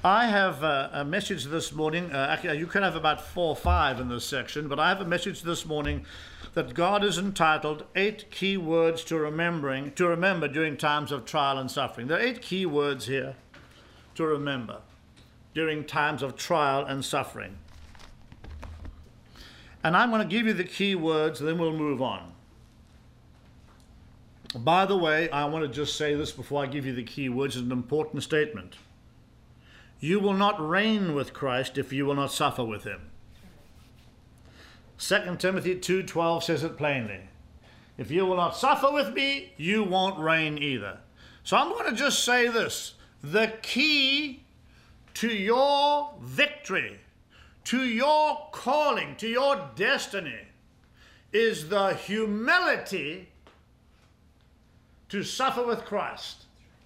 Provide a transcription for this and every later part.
I have a message this morning. Actually, you can have about 4 or 5 in this section, but I have a message this morning that God is entitled 8 key words to remember during times of trial and suffering. There are 8 key words here to remember during times of trial and suffering. And I'm going to give you the key words, then we'll move on. By the way, I want to just say this before I give you the key words. It's an important statement. You will not reign with Christ if you will not suffer with him. 2 Timothy 2:12 says it plainly. If you will not suffer with me, you won't reign either. So I'm going to just say this. The key to your victory, to your calling, to your destiny, is the humility to suffer with Christ.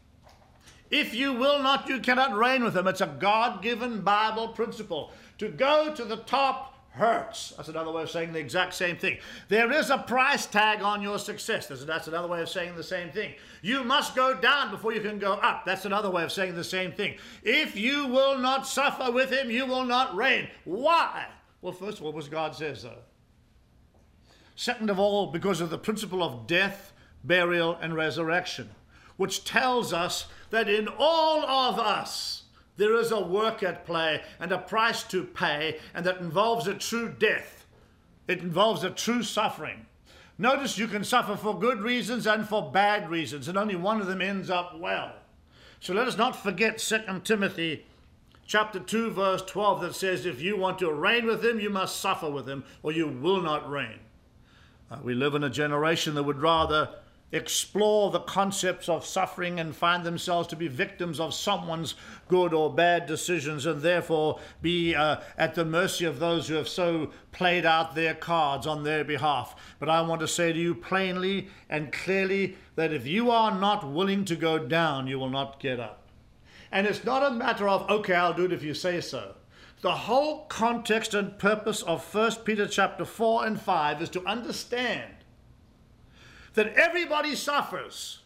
If you will not, you cannot reign with him. It's a God-given Bible principle. To go to the top hurts. That's another way of saying the exact same thing. There is a price tag on your success. That's another way of saying the same thing. You must go down before you can go up. That's another way of saying the same thing. If you will not suffer with him, you will not reign. Why? Well, first of all, because God says so. Second of all, because of the principle of death, burial, and resurrection, which tells us that in all of us there is a work at play and a price to pay, and that involves a true death. It involves a true suffering. Notice you can suffer for good reasons and for bad reasons, and only one of them ends up well. So let us not forget 2 Timothy chapter 2 verse 12 that says, if you want to reign with him, you must suffer with him, or you will not reign. We live in a generation that would rather explore the concepts of suffering and find themselves to be victims of someone's good or bad decisions, and therefore be at the mercy of those who have so played out their cards on their behalf. But I want to say to you plainly and clearly that if you are not willing to go down, you will not get up. And it's not a matter of, okay, I'll do it if you say so. The whole context and purpose of 1 Peter chapter 4 and 5 is to understand that everybody suffers,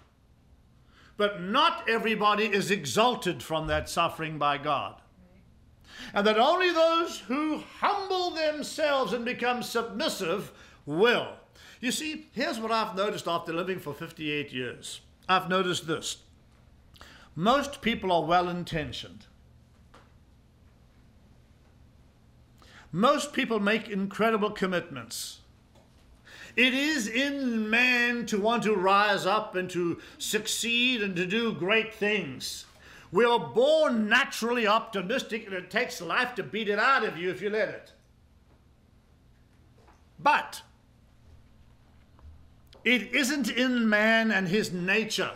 but not everybody is exalted from that suffering by God. And that only those who humble themselves and become submissive will. You see, here's what I've noticed after living for 58 years. I've noticed this. Most people are well-intentioned. Most people make incredible commitments. It is in man to want to rise up and to succeed and to do great things. We are born naturally optimistic, and it takes life to beat it out of you if you let it. But it isn't in man and his nature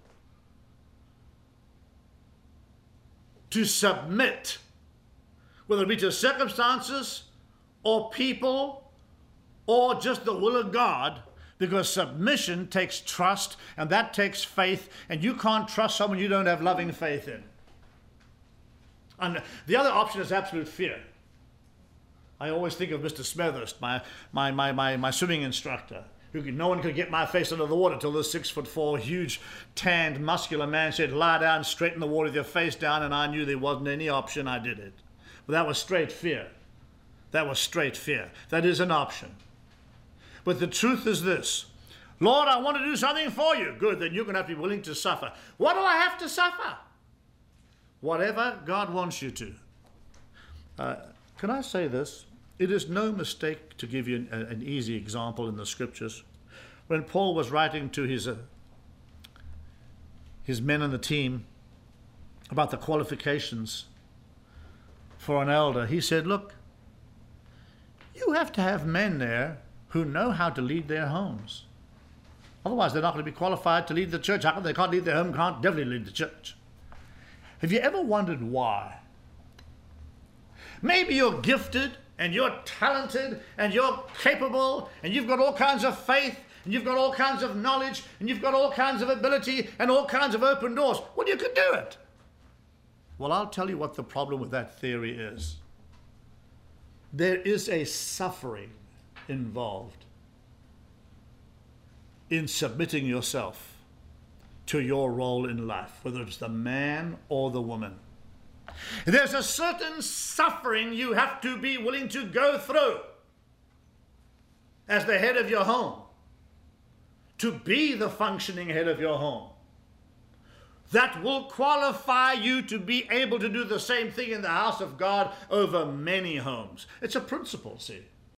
to submit, whether it be to circumstances or people or just the will of God, because submission takes trust, and that takes faith, and you can't trust someone you don't have loving faith in. And the other option is absolute fear. I always think of Mr. Smethurst, my swimming instructor, no one could get my face under the water till this 6'4", huge, tanned, muscular man said, lie down straight in the water with your face down, and I knew there wasn't any option. I did it. But that was straight fear. That was straight fear. That is an option. But the truth is this. Lord, I want to do something for you. Good, then you're going to have to be willing to suffer. What do I have to suffer? Whatever God wants you to. Can I say this? It is no mistake to give you an easy example in the scriptures. When Paul was writing to his men in the team about the qualifications for an elder, he said, look, you have to have men there who know how to lead their homes. Otherwise, they're not going to be qualified to lead the church. How come they can't lead their home, can't definitely lead the church? Have you ever wondered why? Maybe you're gifted and you're talented and you're capable and you've got all kinds of faith and you've got all kinds of knowledge and you've got all kinds of ability and all kinds of open doors. Well, you could do it. Well, I'll tell you what the problem with that theory is. There is a suffering involved in submitting yourself to your role in life, whether it's the man or the woman. There's a certain suffering you have to be willing to go through as the head of your home, to be the functioning head of your home, that will qualify you to be able to do the same thing in the house of God over many homes. It's a principle, see.